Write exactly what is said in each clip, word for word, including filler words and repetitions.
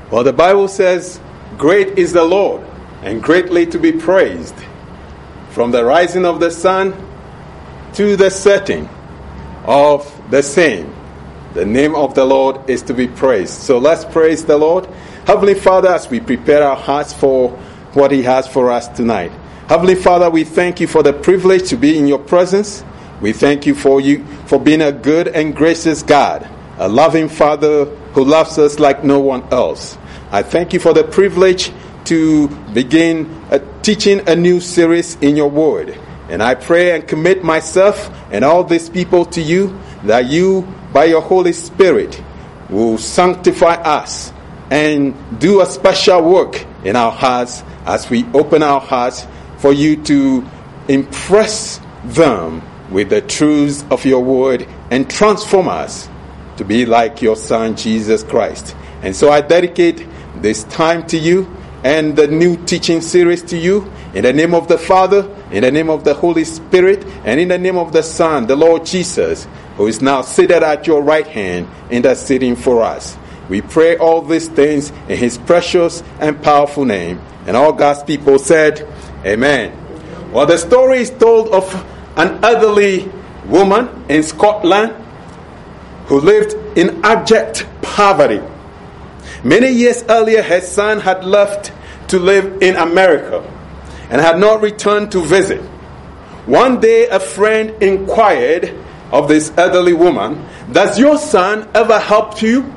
Well, the Bible says, great is the Lord, and greatly to be praised. From the rising of the sun to the setting of the same, the name of the Lord is to be praised. So let's praise the Lord. Heavenly Father, as we prepare our hearts for what He has for us tonight. Heavenly Father, we thank You for the privilege to be in Your presence. We thank You for you for being a good and gracious God, a loving Father who loves us like no one else. I thank You for the privilege to begin a, teaching a new series in Your Word. And I pray and commit myself and all these people to You, that You, by Your Holy Spirit, will sanctify us and do a special work in our hearts as we open our hearts for You to impress them with the truths of Your Word and transform us to be like Your Son, Jesus Christ. And so I dedicate this time to You and the new teaching series to You, in the name of the Father, in the name of the Holy Spirit, and in the name of the Son, the Lord Jesus, who is now seated at Your right hand, interceding for us. We pray all these things in His precious and powerful name. And all God's people said, Amen. Well, the story is told of an elderly woman in Scotland who lived in abject poverty. Many years earlier, her son had left to live in America and had not returned to visit. One day, a friend inquired of this elderly woman, "Does your son ever help you?"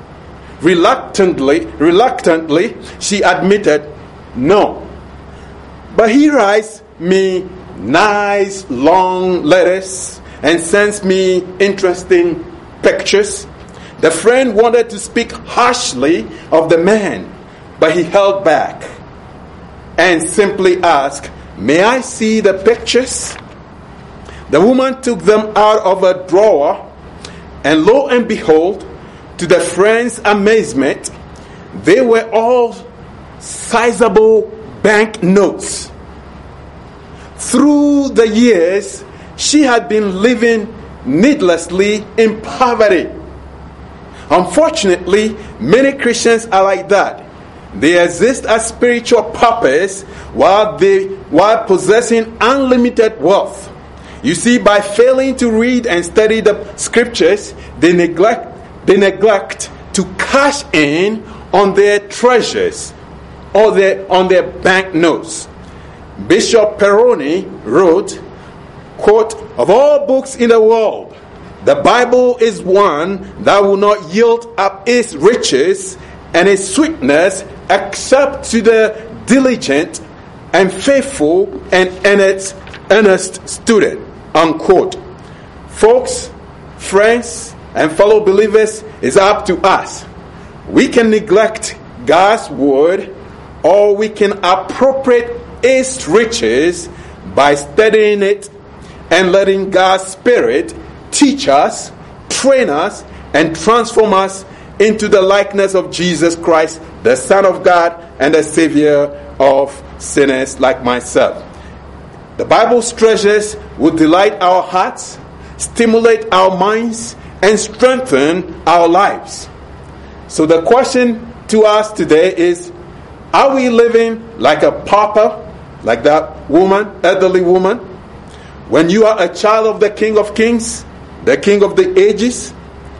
Reluctantly, reluctantly, she admitted, "No. But he writes me nice long letters and sends me interesting pictures." The friend wanted to speak harshly of the man, but he held back and simply asked, "May I see the pictures?" The woman took them out of a drawer, and lo and behold, to the friend's amazement, they were all sizable bank notes. Through the years, she had been living needlessly in poverty. Unfortunately, many Christians are like that. They exist as spiritual paupers while they while possessing unlimited wealth. You see, by failing to read and study the scriptures, they neglect they neglect to cash in on their treasures or their on their bank notes. Bishop Peroni wrote, quote, "Of all books in the world, the Bible is one that will not yield up its riches and its sweetness except to the diligent and faithful and earnest, earnest student," unquote. Folks, friends, and fellow believers, it's up to us. We can neglect God's word, or we can appropriate its riches by studying it and letting God's Spirit teach us, train us, and transform us into the likeness of Jesus Christ, the Son of God and the Savior of sinners like myself. The Bible's treasures will delight our hearts, stimulate our minds, and strengthen our lives. So the question to us today is, are we living like a pauper, like that woman, elderly woman? When you are a child of the King of Kings, the King of the ages?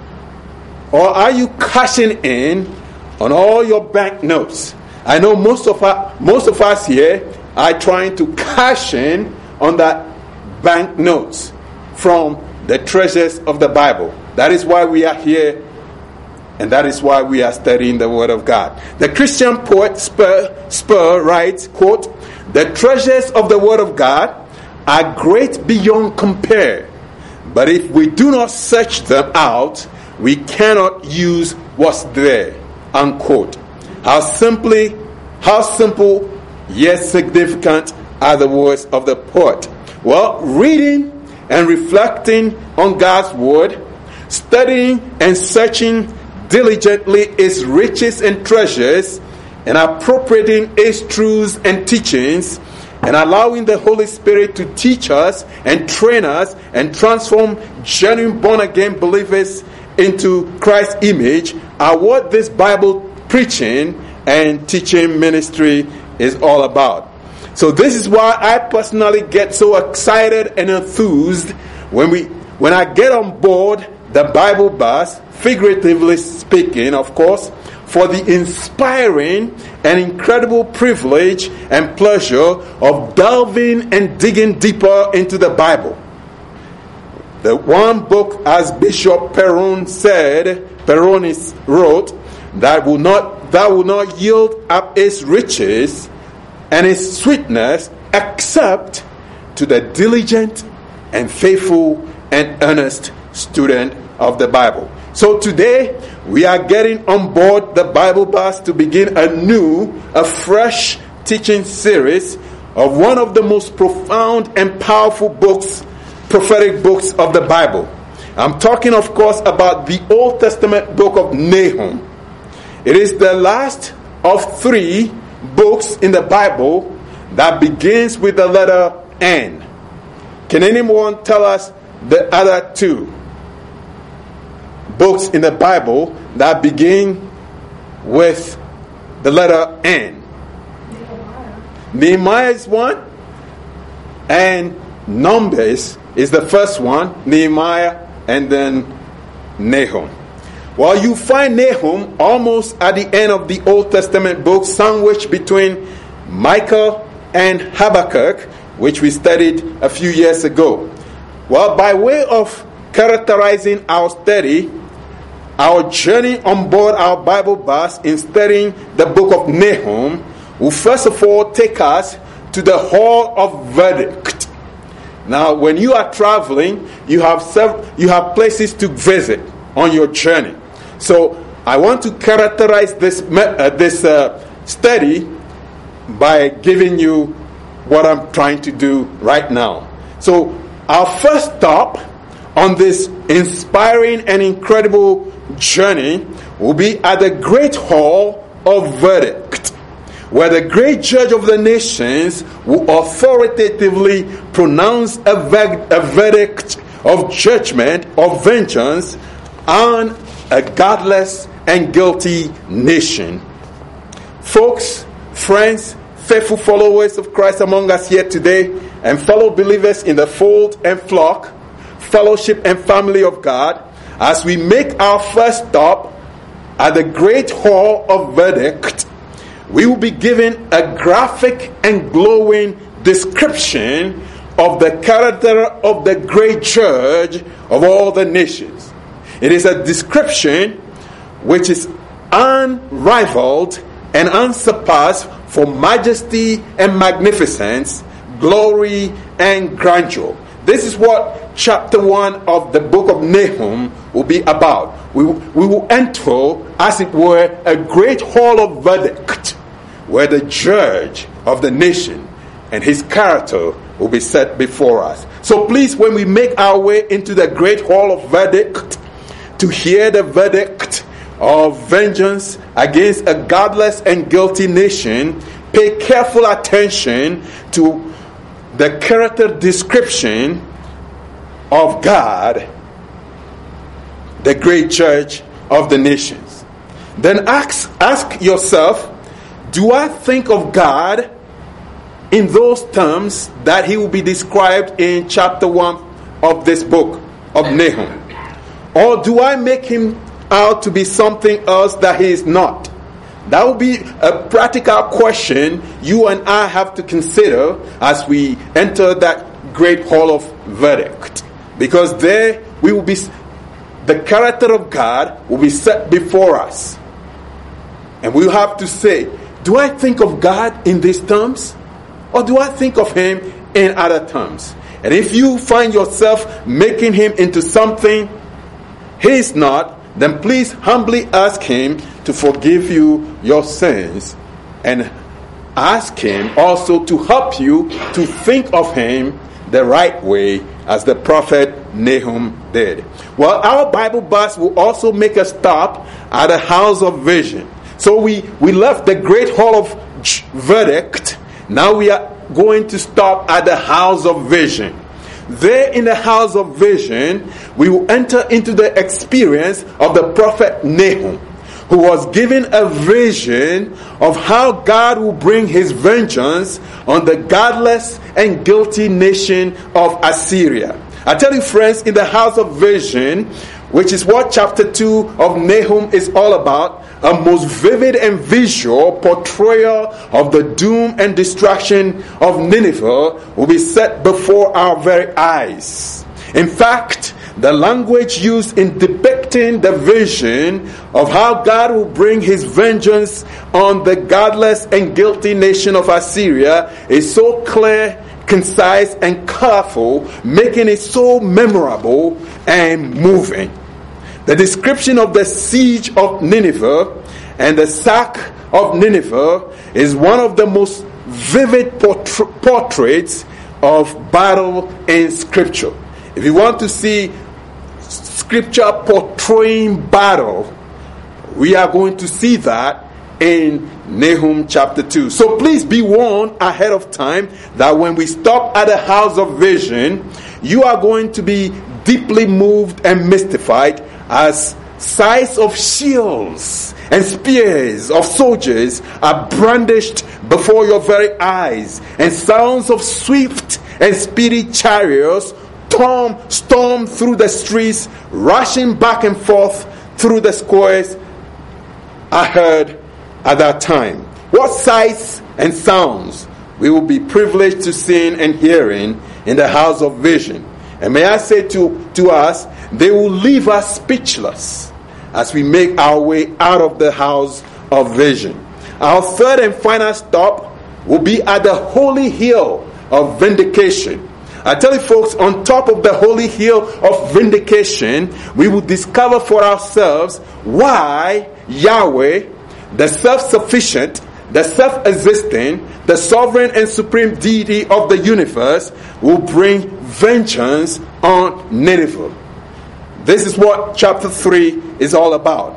Or are you cashing in on all your bank notes? I know most of us, most of us here are trying to cash in on that bank notes from the treasures of the Bible. That is why we are here, and that is why we are studying the Word of God. The Christian poet Spur, Spur writes, quote, "The treasures of the Word of God are great beyond compare. But if we do not search them out, we cannot use what's there," unquote. How simply, how simple yet significant are the words of the poet. Well, reading and reflecting on God's word, studying and searching diligently its riches and treasures, and appropriating its truths and teachings, and allowing the Holy Spirit to teach us and train us and transform genuine born-again believers into Christ's image are what this Bible preaching and teaching ministry is all about. So this is why I personally get so excited and enthused when we when I get on board the Bible bus, figuratively speaking, of course, for the inspiring and incredible privilege and pleasure of delving and digging deeper into the Bible. The one book, as Bishop Perron said, Perronis wrote, that will not that will not yield up its riches and its sweetness except to the diligent and faithful and earnest student of the Bible. So today we are getting on board the Bible bus to begin a new, a fresh teaching series of one of the most profound and powerful books, prophetic books of the Bible. I'm talking, of course, about the Old Testament book of Nahum. It is the last of three books in the Bible that begins with the letter N. Can anyone tell us the other two books in the Bible that begin with the letter N? Nehemiah. Nehemiah is one, and Numbers is the first one, Nehemiah, and then Nahum. Well, you find Nahum almost at the end of the Old Testament book, sandwiched between Micah and Habakkuk, which we studied a few years ago. Well, by way of characterizing our study, our journey on board our Bible bus in studying the book of Nahum will first of all take us to the Hall of Verdict. Now, when you are traveling, you have several, you have places to visit on your journey. So, I want to characterize this uh, this uh, study by giving you what I'm trying to do right now. So, our first stop on this inspiring and incredible journey will be at the Great Hall of Verdict, where the great judge of the nations will authoritatively pronounce a, ver- a verdict of judgment, of vengeance on a godless and guilty nation. Folks, friends, faithful followers of Christ among us here today, and fellow believers in the fold and flock, fellowship and family of God, as we make our first stop at the Great Hall of Verdict, we will be given a graphic and glowing description of the character of the great judge of all the nations. It is a description which is unrivaled and unsurpassed for majesty and magnificence, glory and grandeur. This is what chapter one of the book of Nahum will be about. We, we will enter, as it were, a great hall of verdict, where the judge of the nation and his character will be set before us. So please, when we make our way into the great hall of verdict to hear the verdict of vengeance against a godless and guilty nation, pay careful attention to the character description of God, the great judge of the nations. Then ask, ask yourself, do I think of God in those terms that he will be described in chapter one of this book of Nahum? Or do I make him out to be something else that he is not? That will be a practical question you and I have to consider as we enter that great hall of verdict. Because there we will be, the character of God will be set before us. And we will have to say, do I think of God in these terms? Or do I think of him in other terms? And if you find yourself making him into something he is not, then please humbly ask him to forgive you your sins, and ask him also to help you to think of him the right way, as the prophet Nahum did. Well, our Bible bus will also make a stop at a house of vision. So we, we left the great hall of verdict. Now we are going to stop at the house of vision. There in the house of vision, we will enter into the experience of the prophet Nahum, who was given a vision of how God will bring his vengeance on the godless and guilty nation of Assyria. I tell you, friends, in the house of vision, which is what chapter two of Nahum is all about, a most vivid and visual portrayal of the doom and destruction of Nineveh will be set before our very eyes. In fact, the language used in depicting the vision of how God will bring his vengeance on the godless and guilty nation of Assyria is so clear, concise, and colorful, making it so memorable and moving. The description of the siege of Nineveh and the sack of Nineveh is one of the most vivid portra- portraits of battle in Scripture. If you want to see Scripture portraying battle, we are going to see that in Nahum chapter two. So please be warned ahead of time that when we stop at the house of vision, you are going to be deeply moved and mystified as sights of shields and spears of soldiers are brandished before your very eyes, and sounds of swift and speedy chariots storm, storm through the streets, rushing back and forth through the squares are heard at that time. What sights and sounds we will be privileged to seeing and hearing in the house of vision. And may I say to, to us, they will leave us speechless as we make our way out of the house of vision. Our third and final stop will be at the holy hill of vindication. I tell you folks, on top of the holy hill of vindication, we will discover for ourselves why Yahweh, the self-sufficient, the self-existing, the sovereign and supreme deity of the universe, will bring vengeance on Nineveh. This is what chapter three is all about.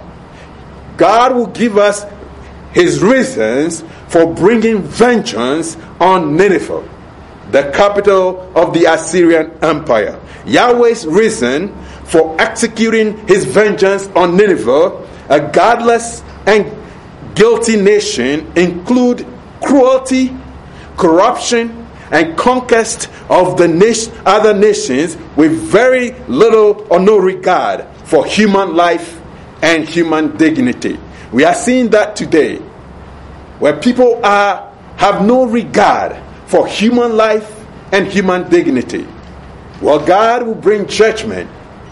God will give us his reasons for bringing vengeance on Nineveh, the capital of the Assyrian Empire. Yahweh's reason for executing his vengeance on Nineveh, a godless and guilty nation, include cruelty, corruption, and conquest of the nation, other nations with very little or no regard for human life and human dignity. We are seeing that today, where people are have no regard for human life and human dignity. Well, God will bring judgment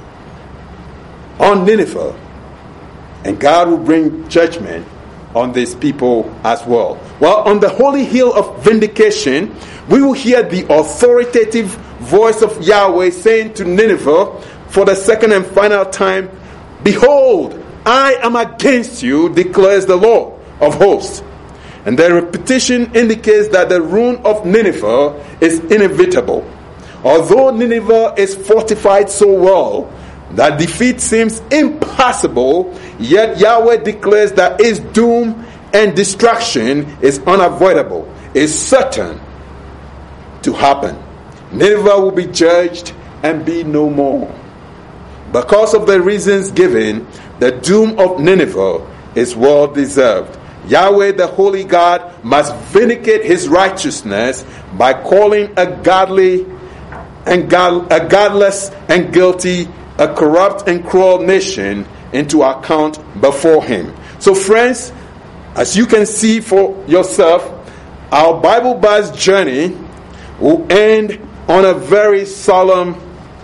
on Nineveh, and God will bring judgment on these people as well. Well, on the holy hill of vindication, we will hear the authoritative voice of Yahweh saying to Nineveh for the second and final time, "Behold, I am against you, declares the Lord of hosts." And the repetition indicates that the ruin of Nineveh is inevitable. Although Nineveh is fortified so well that defeat seems impossible, yet Yahweh declares that its doom and destruction is unavoidable, is certain to happen. Nineveh will be judged and be no more. Because of the reasons given, the doom of Nineveh is well deserved. Yahweh, the holy God, must vindicate his righteousness by calling a godly and God, a godless and guilty, a corrupt and cruel nation into account before him. So friends, as you can see for yourself, our Bible bus journey will end on a very solemn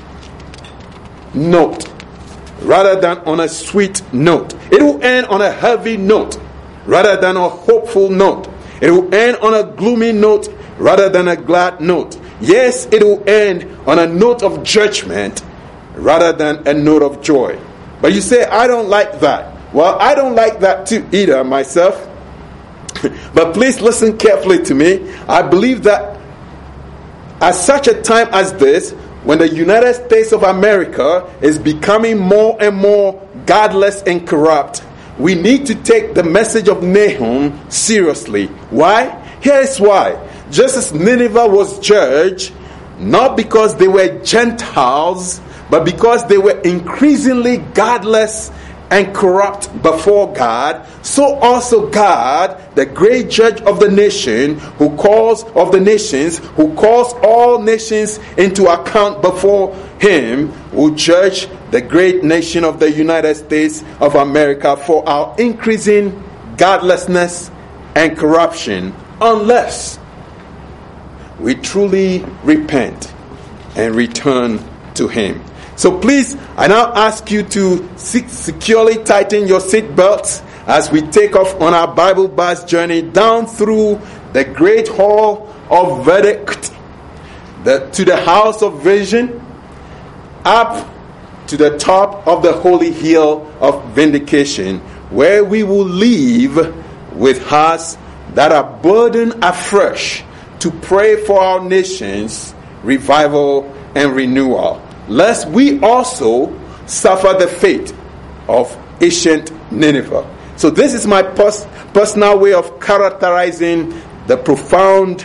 note rather than on a sweet note. It will end on a heavy note rather than a hopeful note. It will end on a gloomy note rather than a glad note. Yes, it will end on a note of judgment rather than a note of joy. But you say, I don't like that. Well, I don't like that too either myself. But please listen carefully to me. I believe that at such a time as this, when the United States of America is becoming more and more godless and corrupt, we need to take the message of Nahum seriously. Why? Here's why. Just as Nineveh was judged, not because they were Gentiles, but because they were increasingly godless and corrupt before God, so also God, the great judge of the nation, who calls of the nations, who calls all nations into account before him, will judge the great nation of the United States of America for our increasing godlessness and corruption, unless we truly repent and return to him. So please, I now ask you to securely tighten your seatbelts as we take off on our Bible bus journey down through the great hall of verdict, the, to the house of vision, up to the top of the holy hill of vindication, where we will leave with hearts that are burdened afresh to pray for our nation's revival and renewal, lest we also suffer the fate of ancient Nineveh. So this is my pers- personal way of characterizing the profound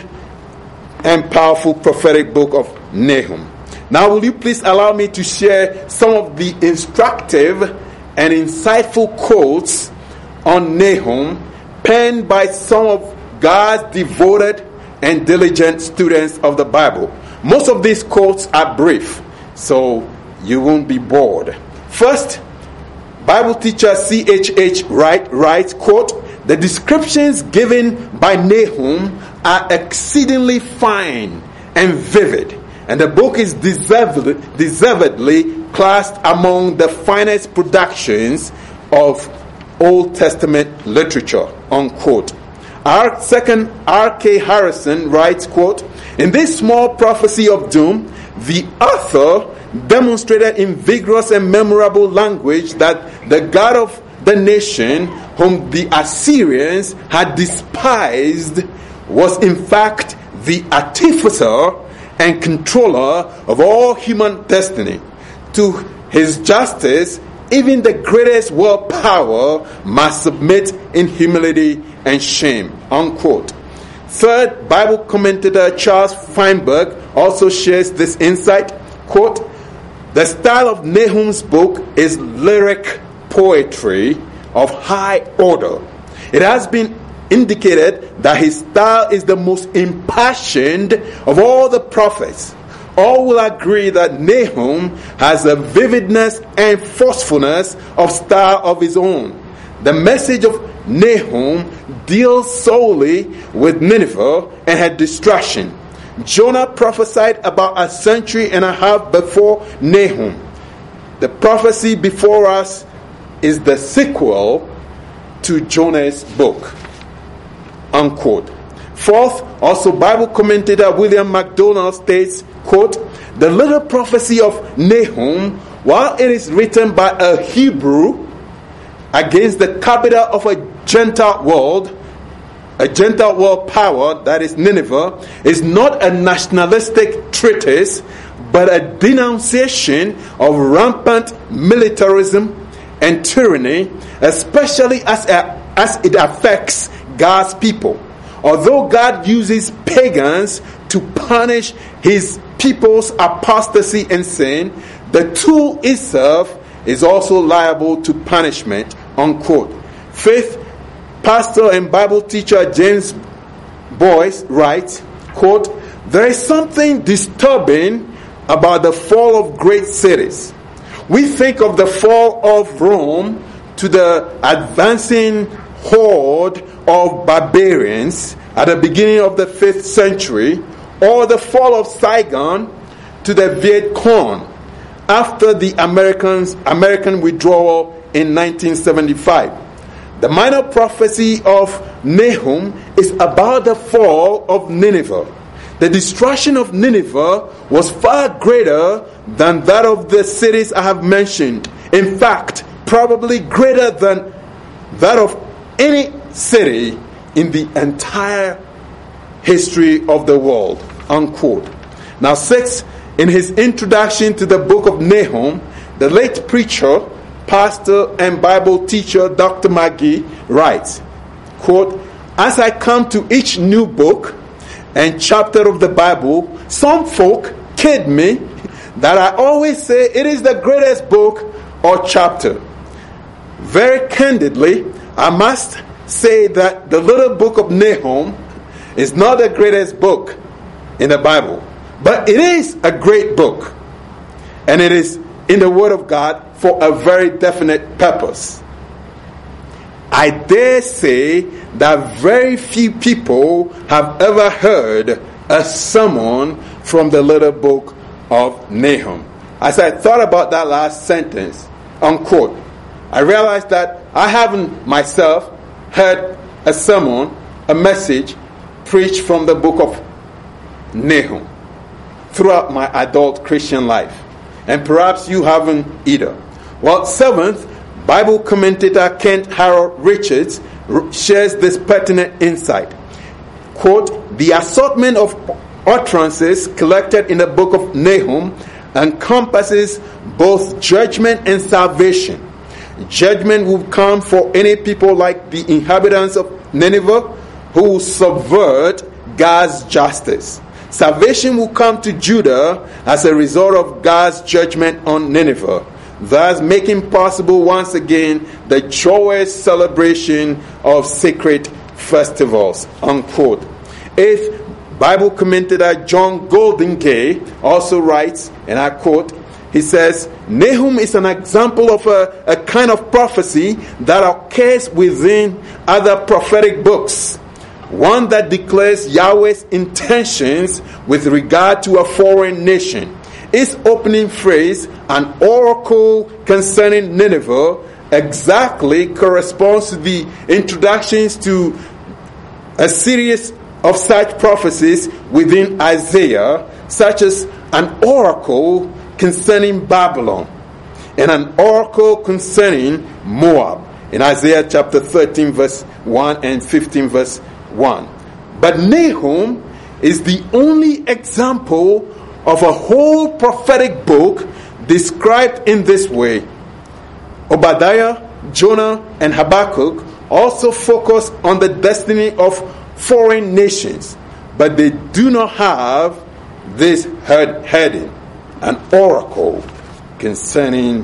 and powerful prophetic book of Nahum. Now, will you please allow me to share some of the instructive and insightful quotes on Nahum penned by some of God's devoted and diligent students of the Bible. Most of these quotes are brief, so you won't be bored. First, Bible teacher C H H Wright writes, quote, "The descriptions given by Nahum are exceedingly fine and vivid, and the book is deservedly, deservedly classed among the finest productions of Old Testament literature," unquote. Our second, R K Harrison writes, quote, "In this small prophecy of doom, the author demonstrated in vigorous and memorable language that the God of the nation, whom the Assyrians had despised, was in fact the artificer and controller of all human destiny. To his justice, even the greatest world power must submit in humility and shame," unquote. Third, Bible commentator Charles Feinberg also shares this insight, quote, "The style of Nahum's book is lyric poetry of high order. It has been indicated that his style is the most impassioned of all the prophets. All will agree that Nahum has a vividness and forcefulness of style of his own. The message of Nahum deals solely with Nineveh and her destruction. Jonah prophesied about a century and a half before Nahum. The prophecy before us is the sequel to Jonah's book," unquote. Fourth, also Bible commentator William MacDonald states, quote, "The little prophecy of Nahum, while it is written by a Hebrew against the capital of a Gentile world, a Gentile world power, that is Nineveh, is not a nationalistic treatise, but a denunciation of rampant militarism and tyranny, especially as, a, as it affects God's people. Although God uses pagans to punish his people's apostasy and sin, the tool itself is also liable to punishment," unquote. Fifth, pastor and Bible teacher James Boyce writes, quote, "There is something disturbing about the fall of great cities. We think of the fall of Rome to the advancing horde of barbarians at the beginning of the fifth century, or the fall of Saigon to the Viet Cong after the Americans, American withdrawal in nineteen seventy-five. The minor prophecy of Nahum is about the fall of Nineveh. The destruction of Nineveh was far greater than that of the cities I have mentioned. In fact, probably greater than that of any city in the entire history of the world," unquote. Now, sixth, in his introduction to the book of Nahum, the late preacher, pastor, and Bible teacher Doctor McGee writes, quote, "As I come to each new book and chapter of the Bible, some folk kid me that I always say it is the greatest book or chapter. Very candidly, I must say that the little book of Nahum is not the greatest book in the Bible, but it is a great book, and it is in the Word of God for a very definite purpose. I dare say that very few people have ever heard a sermon from the little book of Nahum. As I thought about that last sentence, unquote, I realized that I haven't myself heard a sermon, a message preached from the book of Nahum throughout my adult Christian life. And perhaps you haven't either. Well, seventh, Bible commentator Kent Harold Richards shares this pertinent insight. Quote, the assortment of utterances collected in the book of Nahum encompasses both judgment and salvation. Judgment will come for any people like the inhabitants of Nineveh who subvert God's justice. Salvation will come to Judah as a result of God's judgment on Nineveh, thus making possible once again the joyous celebration of sacred festivals, unquote. Eighth, Bible commentator John Goldingay also writes, and I quote, he says, Nahum is an example of a, a kind of prophecy that occurs within other prophetic books. One that declares Yahweh's intentions with regard to a foreign nation. Its opening phrase, an oracle concerning Nineveh, exactly corresponds to the introductions to a series of such prophecies within Isaiah, such as an oracle concerning Babylon and an oracle concerning Moab in Isaiah chapter thirteen verse one and fifteen verse one. But Nahum is the only example of a whole prophetic book described in this way. Obadiah, Jonah, and Habakkuk also focus on the destiny of foreign nations, but they do not have this heading, an oracle concerning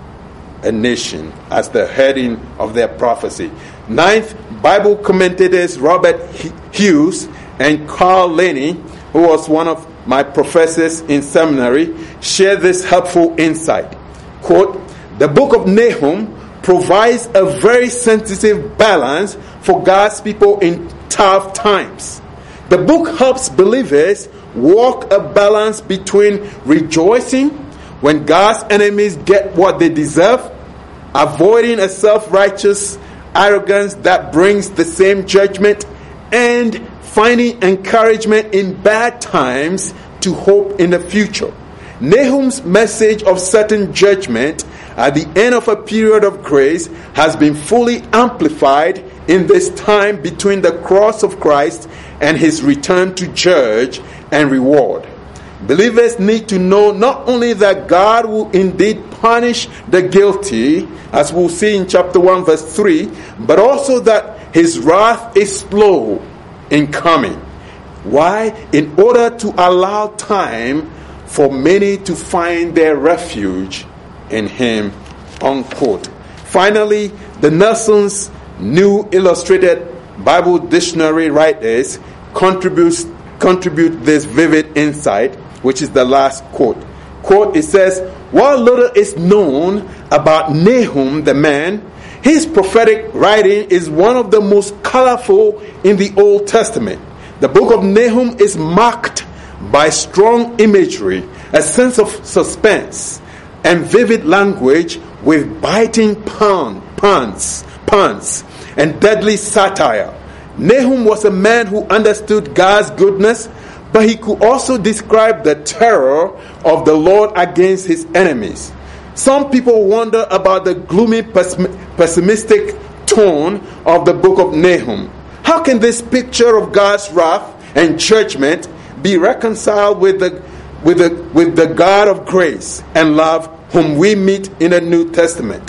a nation, as the heading of their prophecy. Ninth, Bible commentators Robert Hughes and Carl Laney, who was one of my professors in seminary, share this helpful insight. Quote, the book of Nahum provides a very sensitive balance for God's people in tough times. The book helps believers walk a balance between rejoicing when God's enemies get what they deserve, avoiding a self-righteous arrogance that brings the same judgment, and finding encouragement in bad times to hope in the future. Nahum's message of certain judgment at the end of a period of grace has been fully amplified in this time between the cross of Christ and his return to judge and reward. Believers need to know not only that God will indeed punish the guilty, as we'll see in chapter one verse three, but also that his wrath is slow in coming. Why? In order to allow time for many to find their refuge in him, unquote. Finally, the Nelson's New Illustrated Bible Dictionary writers contributes contribute this vivid insight, which is the last quote. Quote, it says, while little is known about Nahum the man, his prophetic writing is one of the most colorful in the Old Testament. The book of Nahum is marked by strong imagery, a sense of suspense, and vivid language with biting pun, puns, puns, and deadly satire. Nahum was a man who understood God's goodness, but he could also describe the terror of the Lord against his enemies. Some people wonder about the gloomy, pessimistic tone of the book of Nahum. How can this picture of God's wrath and judgment be reconciled with the with the with the God of grace and love whom we meet in the New Testament?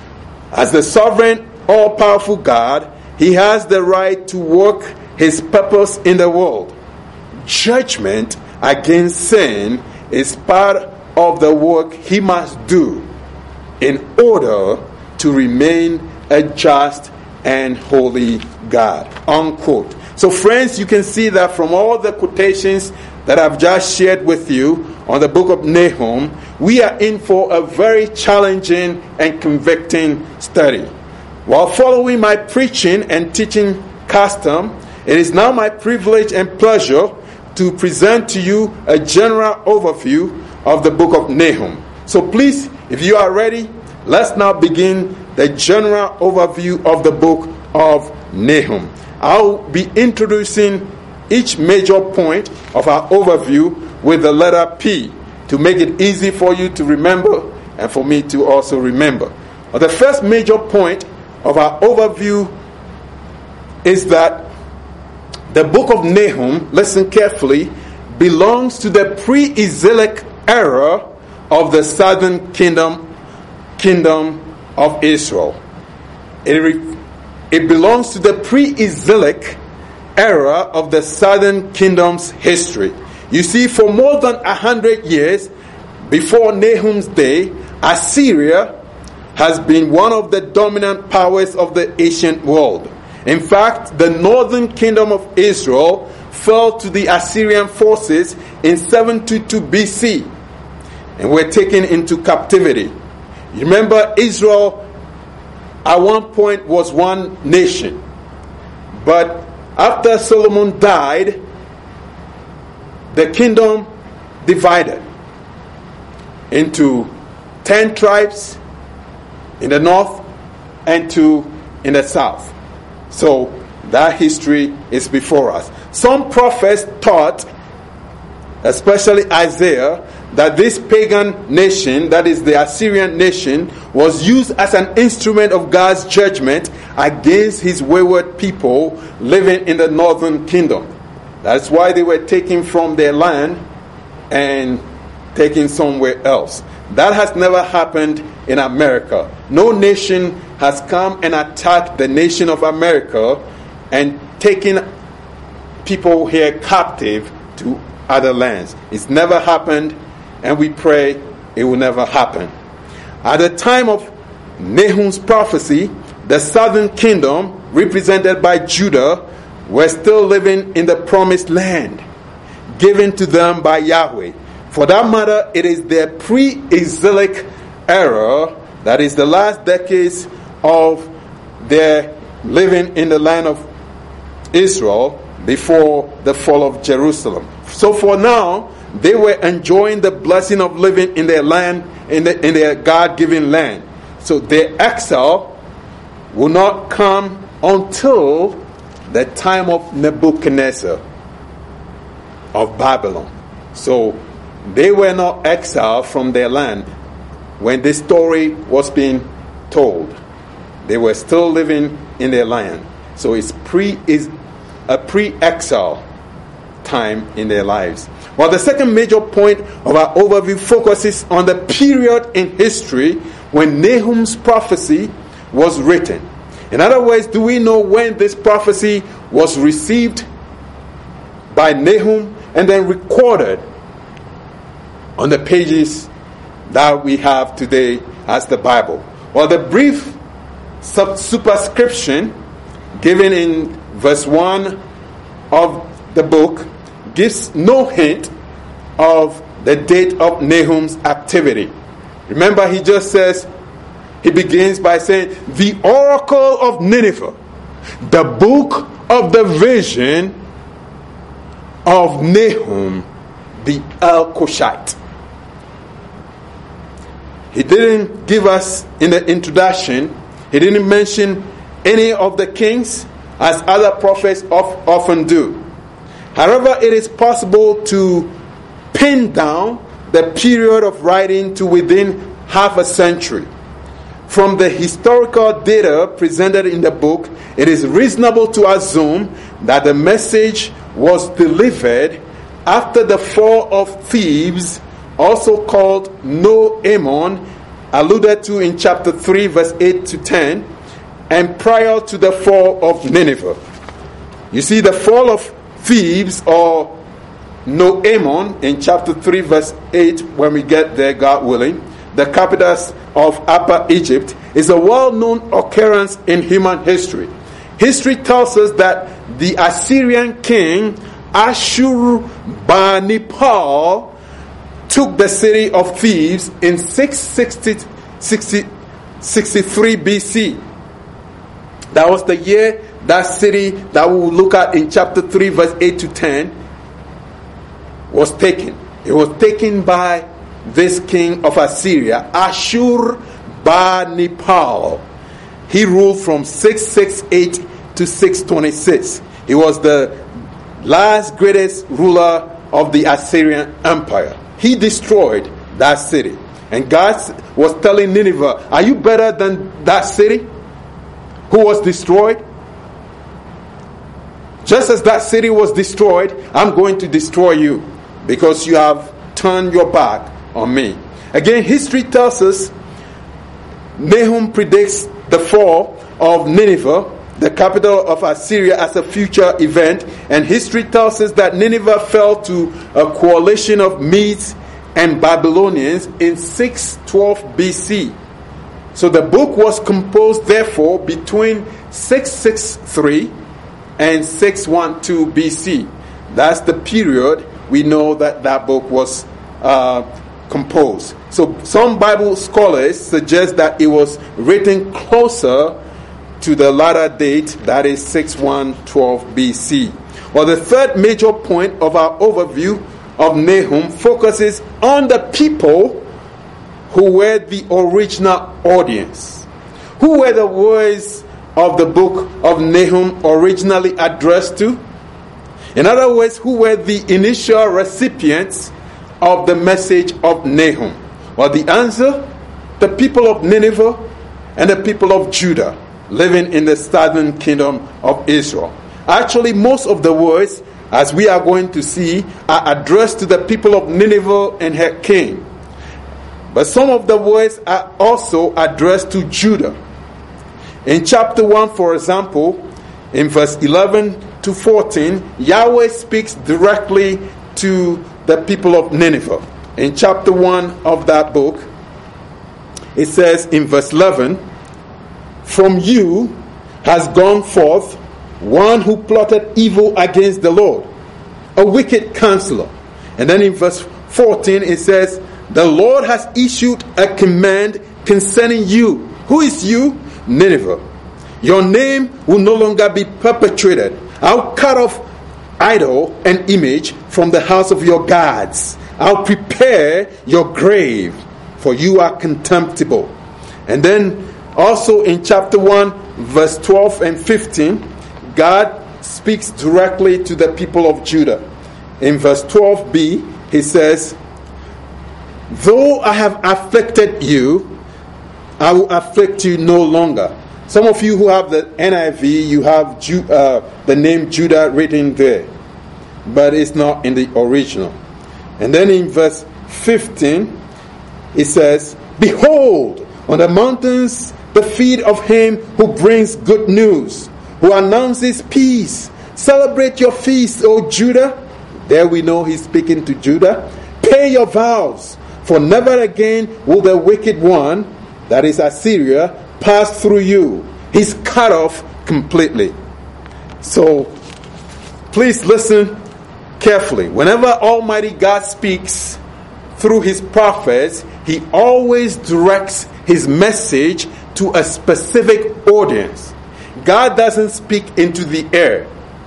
As the sovereign, all-powerful God, he has the right to work his purpose in the world. Judgment against sin is part of the work he must do in order to remain a just and holy God. Unquote. So friends, you can see that from all the quotations that I've just shared with you on the book of Nahum, we are in for a very challenging and convicting study. While following my preaching and teaching custom, it is now my privilege and pleasure to present to you a general overview of the book of Nahum. So please, if you are ready, let's now begin the general overview of the book of Nahum. I'll be introducing each major point of our overview with the letter P to make it easy for you to remember and for me to also remember. But the first major point of our overview is that the book of Nahum, listen carefully, belongs to the pre-exilic era of the southern kingdom, kingdom of Israel. It, re, it belongs to the pre-exilic era of the southern kingdom's history. You see, for more than a hundred years before Nahum's day, Assyria has been one of the dominant powers of the ancient world. In fact, the northern kingdom of Israel fell to the Assyrian forces in seven twenty-two B C and were taken into captivity. You remember, Israel at one point was one nation, but after Solomon died, the kingdom divided into ten tribes in the north and two in the south. So that history is before us. Some prophets taught, especially Isaiah, that this pagan nation, that is the Assyrian nation, was used as an instrument of God's judgment against his wayward people living in the northern kingdom. That's why they were taken from their land and taken somewhere else. That has never happened in America. No nation has come and attacked the nation of America and taken people here captive to other lands. It's never happened, and we pray it will never happen. At the time of Nahum's prophecy, the southern kingdom, represented by Judah, were still living in the promised land, given to them by Yahweh. For that matter, it is their pre-exilic era, that is the last decades of their living in the land of Israel before the fall of Jerusalem. So for now, they were enjoying the blessing of living in their land, in, the, in their God-given land. So their exile will not come until the time of Nebuchadnezzar of Babylon. So they were not exiled from their land when this story was being told. They were still living in their land. So it's pre is a pre-exile time in their lives. Well, the second major point of our overview focuses on the period in history when Nahum's prophecy was written. In other words, do we know when this prophecy was received by Nahum and then recorded on the pages that we have today as the Bible? Well, the brief sub- superscription given in verse one of the book gives no hint of the date of Nahum's activity. Remember, he just says, he begins by saying, the oracle of Nineveh, the book of the vision of Nahum the Elkoshite. He didn't give us in the introduction, he didn't mention any of the kings as other prophets of, often do. However, it is possible to pin down the period of writing to within half a century. From the historical data presented in the book, it is reasonable to assume that the message was delivered after the fall of Thebes, also called No Ammon, alluded to in chapter three, verse eight to ten, and prior to the fall of Nineveh. You see, the fall of Thebes, or No Ammon, in chapter three, verse eight, when we get there, God willing, the capitals of Upper Egypt, is a well-known occurrence in human history. History tells us that the Assyrian king Ashurbanipal took the city of Thebes in six sixty-three B C. That was the year that city that we will look at in chapter three verse eight to ten was taken. It was taken by this king of Assyria, Ashurbanipal. He ruled from six sixty-eight to six twenty-six. He was the last greatest ruler of the Assyrian Empire. He destroyed that city. And God was telling Nineveh, are you better than that city who was destroyed? Just as that city was destroyed, I'm going to destroy you because you have turned your back on me. Again, history tells us Nahum predicts the fall of Nineveh, the capital of Assyria, as a future event. And history tells us that Nineveh fell to a coalition of Medes and Babylonians in six twelve B C. So the book was composed, therefore, between six sixty-three and six twelve B C. That's the period we know that that book was uh, composed. So some Bible scholars suggest that it was written closer to the latter date, that is six twelve B C. Well, the third major point of our overview of Nahum focuses on the people who were the original audience. Who were the words of the book of Nahum originally addressed to? In other words, who were the initial recipients of the message of Nahum? Well, the answer, the people of Nineveh and the people of Judah living in the southern kingdom of Israel. Actually, most of the words, as we are going to see, are addressed to the people of Nineveh and her king. But some of the words are also addressed to Judah. In chapter one, for example, in verse eleven to fourteen, Yahweh speaks directly to the people of Nineveh. In chapter one of that book, it says in verse eleven, "From you has gone forth one who plotted evil against the Lord, a wicked counselor." And then in verse fourteen it says, "The Lord has issued a command concerning you." Who is you? Nineveh. "Your name will no longer be perpetuated. I'll cut off idol and image from the house of your gods. I'll prepare your grave, for you are contemptible." And then also in chapter one, verse twelve and fifteen, God speaks directly to the people of Judah. In verse twelve b, he says, "Though I have afflicted you, I will afflict you no longer." Some of you who have the N I V, you have Ju- uh, the name Judah written there, but it's not in the original. And then in verse fifteen, it says, "Behold, on the mountains the feet of him who brings good news, who announces peace. Celebrate your feast, O Judah." There we know he's speaking to Judah. "Pay your vows, for never again will the wicked one," that is Assyria, "pass through you." He's cut off completely. So, please listen carefully. Whenever Almighty God speaks through his prophets, he always directs his message to a specific audience. God doesn't speak into the air.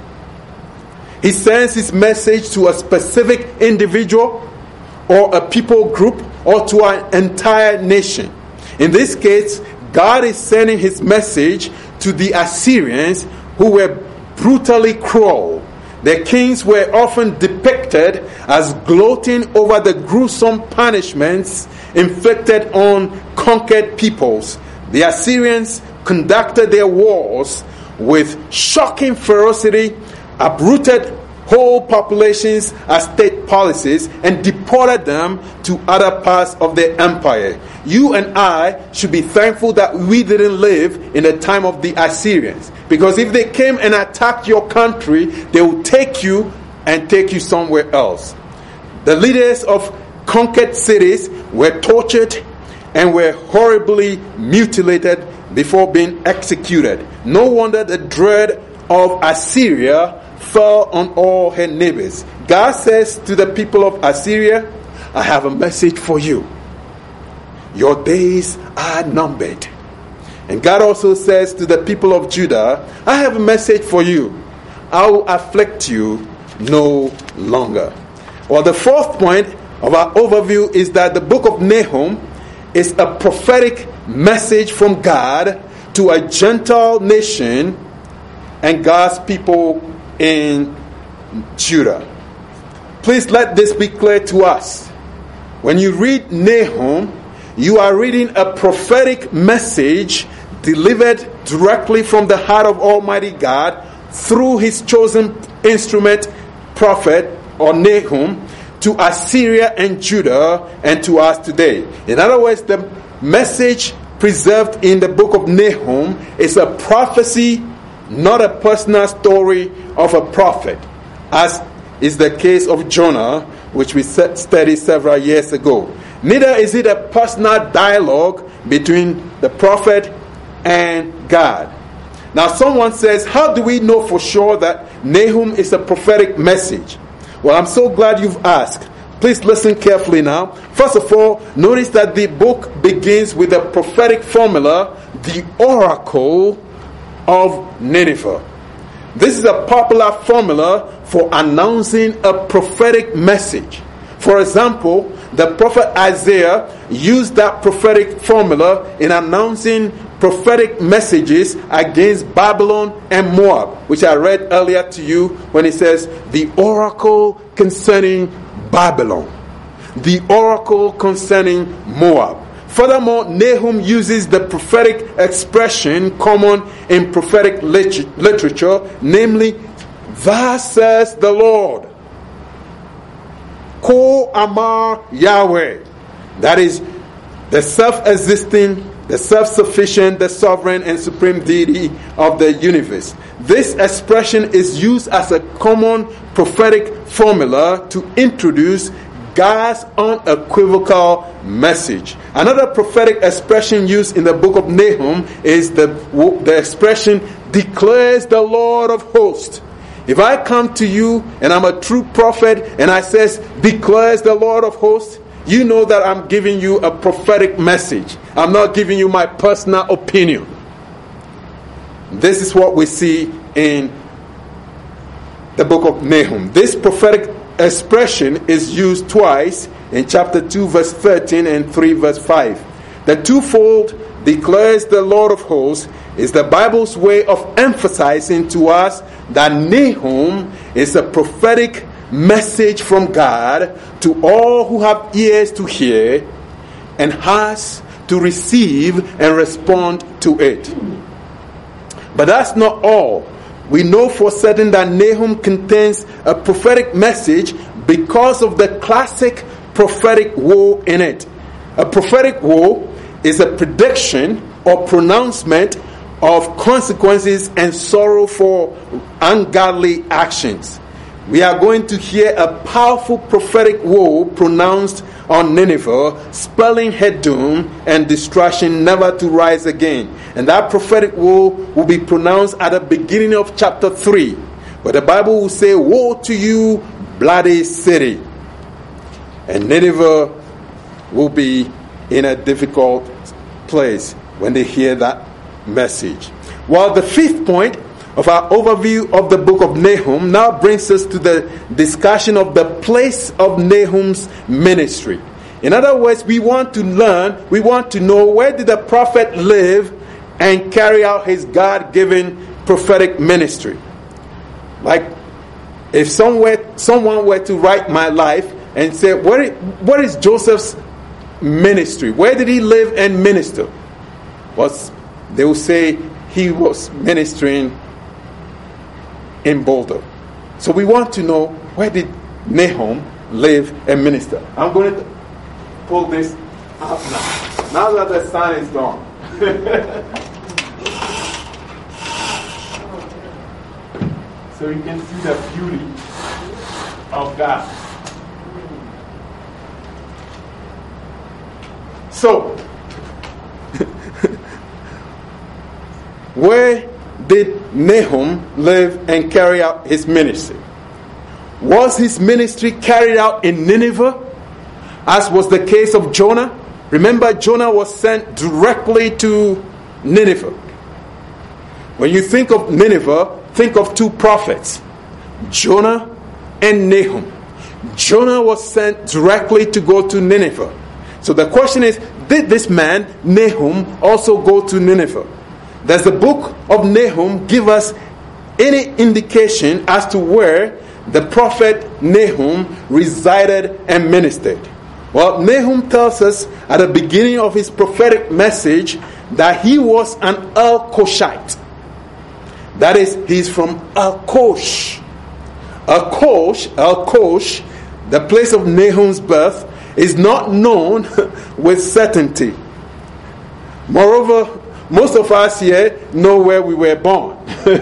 He sends his message to a specific individual or a people group or to an entire nation. In this case, God is sending his message to the Assyrians, who were brutally cruel. Their kings were often depicted as gloating over the gruesome punishments inflicted on conquered peoples. The Assyrians conducted their wars with shocking ferocity, uprooted whole populations as state policies, and deported them to other parts of their empire. You and I should be thankful that we didn't live in the time of the Assyrians, because if they came and attacked your country, they would take you and take you somewhere else. The leaders of conquered cities were tortured and were horribly mutilated before being executed. No wonder the dread of Assyria fell on all her neighbors. God says to the people of Assyria, I have a message for you. Your days are numbered. And God also says to the people of Judah, I have a message for you. I will afflict you no longer. Well, the fourth point of our overview is that the book of Nahum is a prophetic message from God to a Gentile nation and God's people in Judah. Please let this be clear to us. When you read Nahum, you are reading a prophetic message delivered directly from the heart of Almighty God through his chosen instrument, prophet or Nahum, to Assyria and Judah and to us today. In other words, the message preserved in the book of Nahum is a prophecy, not a personal story of a prophet, as is the case of Jonah, which we studied several years ago. Neither is it a personal dialogue between the prophet and God. Now someone says, how do we know for sure that Nahum is a prophetic message? Well, I'm so glad you've asked. Please listen carefully now. First of all, notice that the book begins with a prophetic formula, the oracle of Nineveh. This is a popular formula for announcing a prophetic message. For example, the prophet Isaiah used that prophetic formula in announcing prophetic messages against Babylon and Moab, which I read earlier to you when it says, the oracle concerning Babylon, the oracle concerning Moab. Furthermore, Nahum uses the prophetic expression common in prophetic lit- literature, namely, thus says the Lord. Ko Amar Yahweh. That is the self-existing, the self-sufficient, the sovereign and supreme deity of the universe. This expression is used as a common prophetic formula to introduce God's unequivocal message. Another prophetic expression used in the book of Nahum is the, the expression, declares the Lord of hosts. If I come to you and I'm a true prophet and I says, declares the Lord of hosts, you know that I'm giving you a prophetic message. I'm not giving you my personal opinion. This is what we see in the book of Nahum. This prophetic expression is used twice in chapter two verse thirteen and three verse five. The twofold declares the Lord of hosts is the Bible's way of emphasizing to us that Nahum is a prophetic message from God to all who have ears to hear and hearts to receive and respond to it. But that's not all. We know for certain that Nahum contains a prophetic message because of the classic prophetic woe in it. A prophetic woe is a prediction or pronouncement of consequences and sorrow for ungodly actions. We are going to hear a powerful prophetic woe pronounced on Nineveh, spelling her doom and destruction never to rise again. And that prophetic woe will be pronounced at the beginning of chapter three, where the Bible will say, woe to you, bloody city. And Nineveh will be in a difficult place when they hear that message. Well, the fifth point of our overview of the book of Nahum now brings us to the discussion of the place of Nahum's ministry. In other words, we want to learn, we want to know, where did the prophet live and carry out his God-given prophetic ministry? Like, if somewhere, someone were to write my life and say, where, what is Joseph's ministry? Where did he live and minister? Was they will say he was ministering in Boulder. So we want to know, where did Nahum live and minister? I'm going to pull this up now. Now that the sun is gone. So you can see the beauty of God. So, where did Nahum live and carry out his ministry? Was his ministry carried out in Nineveh, as was the case of Jonah? Remember, Jonah was sent directly to Nineveh. When you think of Nineveh, think of two prophets, Jonah and Nahum. Jonah was sent directly to go to Nineveh. So the question is, did this man, Nahum, also go to Nineveh? Does the book of Nahum give us any indication as to where the prophet Nahum resided and ministered? Well, Nahum tells us at the beginning of his prophetic message that he was an El-Koshite. That is, he's from El-Kosh. El-Kosh, El-Kosh, the place of Nahum's birth, is not known with certainty. Moreover, most of us here know where we were born.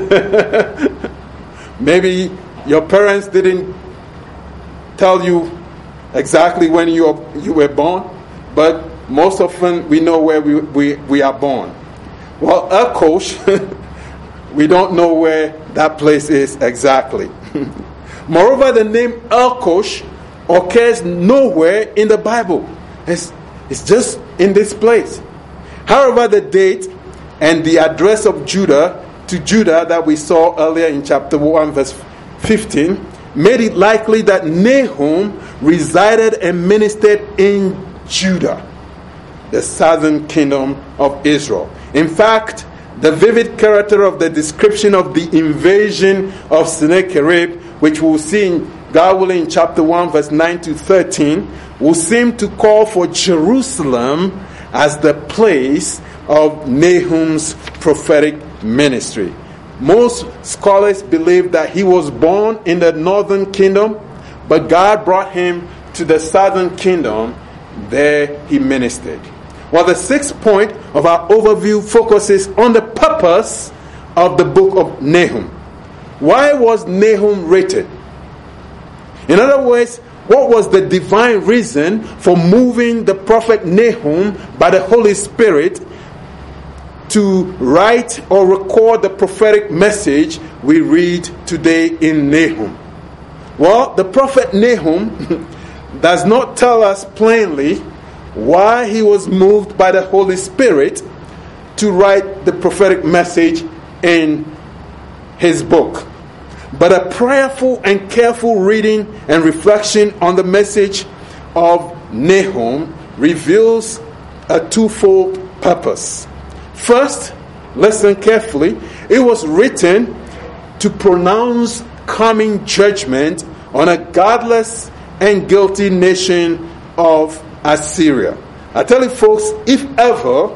Maybe your parents didn't tell you exactly when you are, you were born, but most often we know where we, we, we are born. Well, El-Kosh, we don't know where that place is exactly. Moreover, the name El-Kosh occurs nowhere in the Bible. It's, it's just in this place. However, the date and the address of Judah to Judah that we saw earlier in chapter one verse fifteen made it likely that Nahum resided and ministered in Judah, the southern kingdom of Israel. In fact, the vivid character of the description of the invasion of Sennacherib, which we'll see in God willing in chapter one verse nine to thirteen, will seem to call for Jerusalem as the place of Nahum's prophetic ministry. Most scholars believe that he was born in the northern kingdom, but God brought him to the southern kingdom. There he ministered. Well, the sixth point of our overview focuses on the purpose of the book of Nahum. Why was Nahum written? In other words, what was the divine reason for moving the prophet Nahum by the Holy Spirit to write or record the prophetic message we read today in Nahum? Well, the prophet Nahum does not tell us plainly why he was moved by the Holy Spirit to write the prophetic message in his book. But a prayerful and careful reading and reflection on the message of Nahum reveals a twofold purpose. First, listen carefully. It was written to pronounce coming judgment on a godless and guilty nation of Assyria. I tell you folks, if ever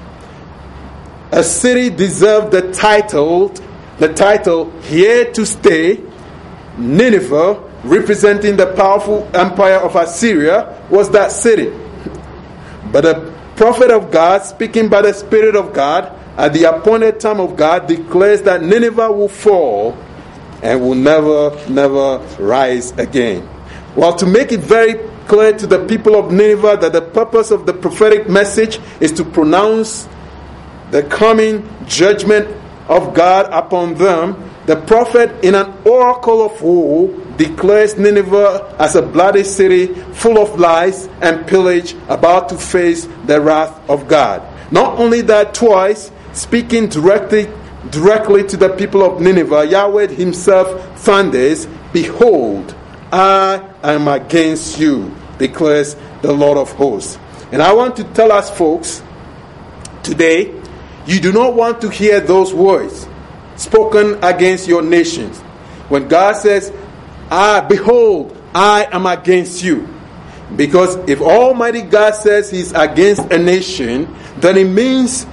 a city deserved the title, the title Here to Stay, Nineveh, representing the powerful empire of Assyria, was that city. But the prophet of God, speaking by the Spirit of God, at the appointed time of God, declares that Nineveh will fall and will never, never rise again. Well, to make it very clear to the people of Nineveh that the purpose of the prophetic message is to pronounce the coming judgment of God upon them, the prophet, in an oracle of woe, declares Nineveh as a bloody city full of lies and pillage, about to face the wrath of God. Not only that, twice, speaking directly directly to the people of Nineveh, Yahweh himself thunders, "Behold, I am against you, declares the Lord of hosts." And I want to tell us, folks, today, you do not want to hear those words spoken against your nations. When God says, "Ah, behold, I am against you." Because if Almighty God says he's against a nation, then it means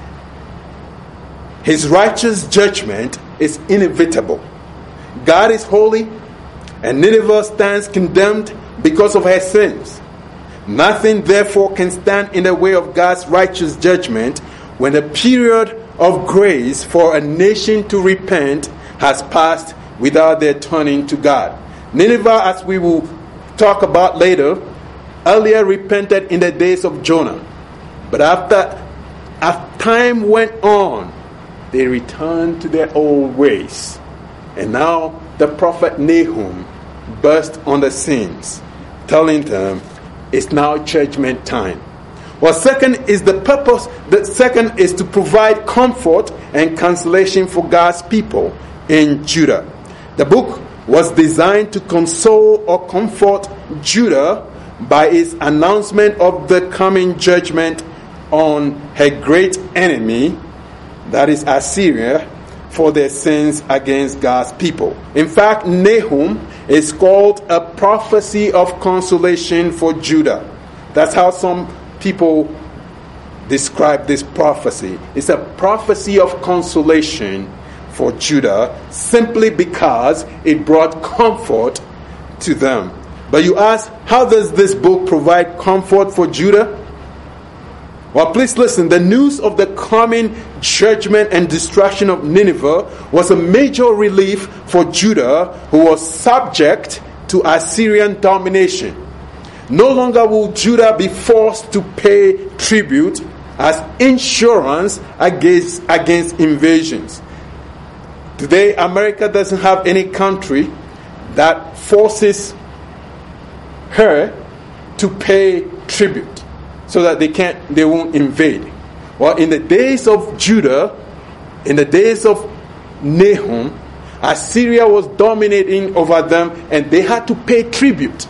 his righteous judgment is inevitable. God is holy, and Nineveh stands condemned because of her sins. Nothing, therefore, can stand in the way of God's righteous judgment when the period of grace for a nation to repent has passed without their turning to God. Nineveh, as we will talk about later, earlier repented in the days of Jonah. But after as time went on, they returned to their old ways. And now the prophet Nahum burst on the scenes, telling them it's now judgment time. Well, second is the purpose. The second is to provide comfort and consolation for God's people in Judah. The book was designed to console or comfort Judah by its announcement of the coming judgment on her great enemy, that is Assyria, for their sins against God's people. In fact, Nahum is called a prophecy of consolation for Judah. That's how some people describe this prophecy. It's a prophecy of consolation for Judah, simply because it brought comfort to them. But you ask, how does this book provide comfort for Judah? Well, please listen. The news of the coming judgment and destruction of Nineveh was a major relief for Judah, who was subject to Assyrian domination. No longer will Judah be forced to pay tribute as insurance against, against invasions. Today, America doesn't have any country that forces her to pay tribute so that they can't, they won't invade. Well, in the days of Judah, in the days of Nahum, Assyria was dominating over them, and they had to pay tribute.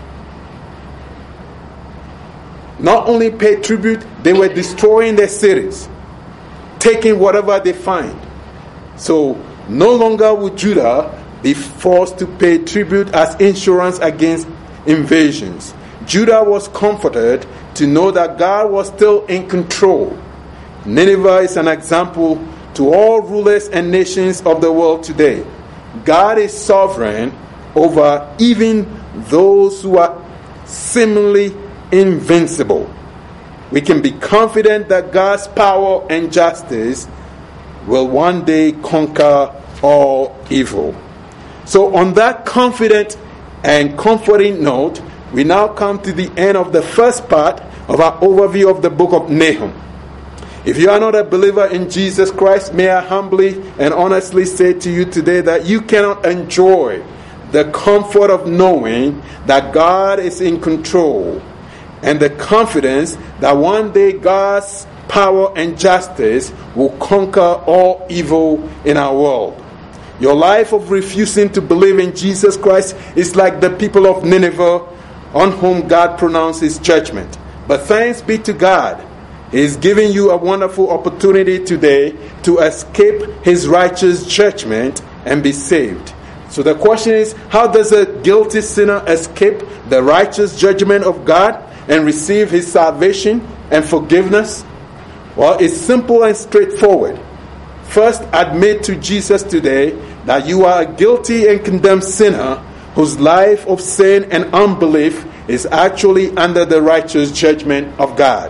Not only pay tribute, they were destroying their cities, taking whatever they find. So no longer would Judah be forced to pay tribute as insurance against invasions. Judah was comforted to know that God was still in control. Nineveh is an example to all rulers and nations of the world today. God is sovereign over even those who are seemingly invincible. We can be confident that God's power and justice will one day conquer all evil. So on that confident and comforting note, we now come to the end of the first part of our overview of the book of Nahum. If you are not a believer in Jesus Christ, may I humbly and honestly say to you today that you cannot enjoy the comfort of knowing that God is in control, and the confidence that one day God's power and justice will conquer all evil in our world. Your life of refusing to believe in Jesus Christ is like the people of Nineveh, on whom God pronounces judgment. But thanks be to God, He is giving you a wonderful opportunity today to escape His righteous judgment and be saved. So the question is, how does a guilty sinner escape the righteous judgment of God and receive His salvation and forgiveness? Well, it's simple and straightforward. First, admit to Jesus today that you are a guilty and condemned sinner whose life of sin and unbelief is actually under the righteous judgment of God.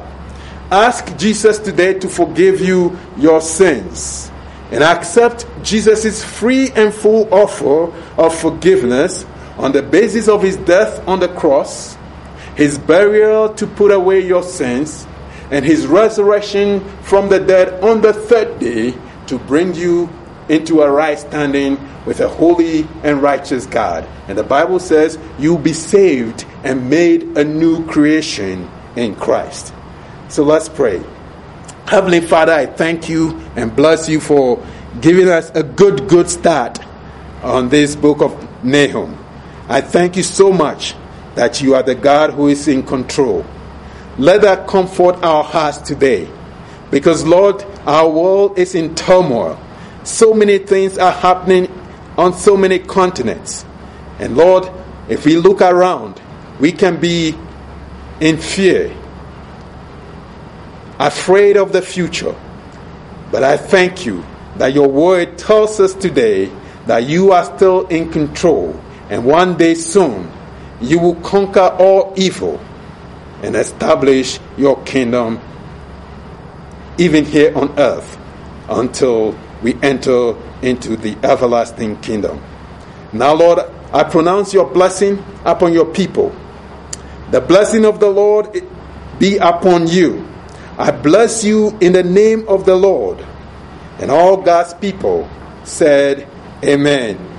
Ask Jesus today to forgive you your sins, and accept Jesus' free and full offer of forgiveness on the basis of His death on the cross, His burial to put away your sins, and His resurrection from the dead on the third day to bring you into a right standing with a holy and righteous God. And the Bible says you'll be saved and made a new creation in Christ. So let's pray. Heavenly Father, I thank you and bless you for giving us a good, good start on this book of Nahum. I thank you so much that you are the God who is in control. Let that comfort our hearts today, because Lord, our world is in turmoil. So many things are happening on so many continents. And Lord, if we look around, we can be in fear, afraid of the future. But I thank you that your word tells us today that you are still in control, and one day soon you will conquer all evil and establish your kingdom even here on earth until we enter into the everlasting kingdom. Now, Lord, I pronounce your blessing upon your people. The blessing of the Lord be upon you. I bless you in the name of the Lord. And all God's people said, Amen.